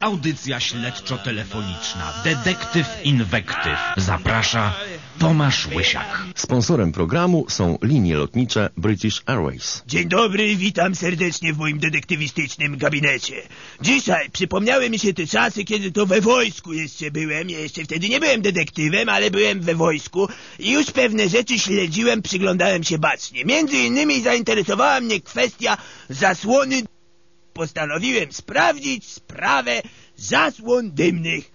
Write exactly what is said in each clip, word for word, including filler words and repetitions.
Audycja śledczo-telefoniczna Detektyw Inwektyw. Zaprasza Tomasz Łysiak. Sponsorem programu są linie lotnicze British Airways. Dzień dobry, witam serdecznie w moim detektywistycznym gabinecie. Dzisiaj przypomniały mi się te czasy, kiedy to we wojsku jeszcze byłem. Ja jeszcze wtedy nie byłem detektywem, ale byłem we wojsku i już pewne rzeczy śledziłem, przyglądałem się bacznie. Między innymi zainteresowała mnie kwestia zasłony. Postanowiłem sprawdzić sprawę zasłon dymnych.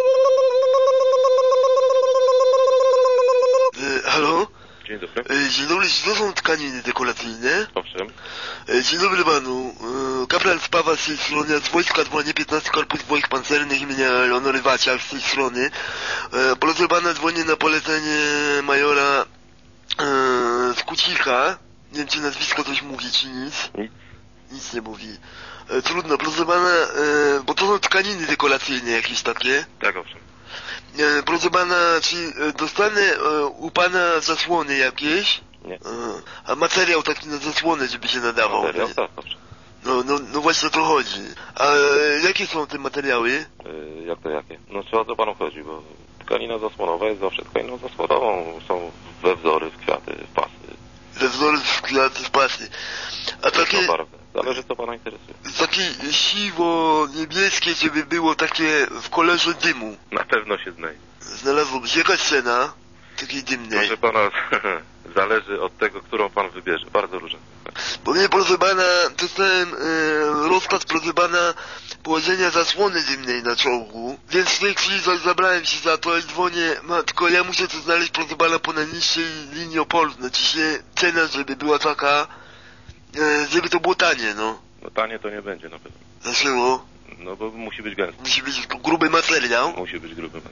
E, halo? Dzień dobry. E, dzień dobry, czy to są tkaniny dekoracyjne? Owszem. E, dzień dobry panu. E, kapral Spawa z tej strony, z wojska dzwonię, piętnasty Korpus Wojsk Pancernych imienia Leonory Waciak z tej strony. E, proszę pana, dzwonię na polecenie majora e, z Kucika. Nie wiem, czy nazwisko coś mówi, czy nic. Nic. Nic nie mówi. E, trudno, proszę pana, e, bo to są tkaniny dekoracyjne jakieś takie. Tak, owszem. E, proszę pana, czy e, dostanę e, u pana zasłony jakieś? Nie. E, a materiał taki na zasłonę, żeby się nadawał. Materiał? Nie? Tak, owszem. No, no, no właśnie o to chodzi. A e, jakie są te materiały? Yy, jak to jakie? No trzeba co panu chodzi, bo tkanina zasłonowa jest zawsze tkaniną zasłonową. Są we wzory, w kwiaty, w pasy. Ze wzory w kwiaty, w pasy. A takie, Różną barwę. Zależy co pana interesuje. takie siwo-niebieskie, żeby było takie w kolorze dymu. Na pewno się znajdzie. Znalazłoby się jakaś cena takiej dymnej. Proszę pana, zależy od tego, którą pan wybierze. Bardzo różne. Bo mnie, proszę pana, dostałem e, rozkaz, proszę pana, położenia zasłony dymnej na czołgu, więc w tej chwili za, zabrałem się za to i dzwonię, ma, tylko ja muszę to znaleźć, proszę pana, po najniższej linii oporu, znaczy się cena, żeby była taka, e, żeby to było tanie, no. No tanie to nie będzie na pewno. Dlaczego? No bo musi być gęsto. Musi być gruby materiał. Musi być gruby materiał.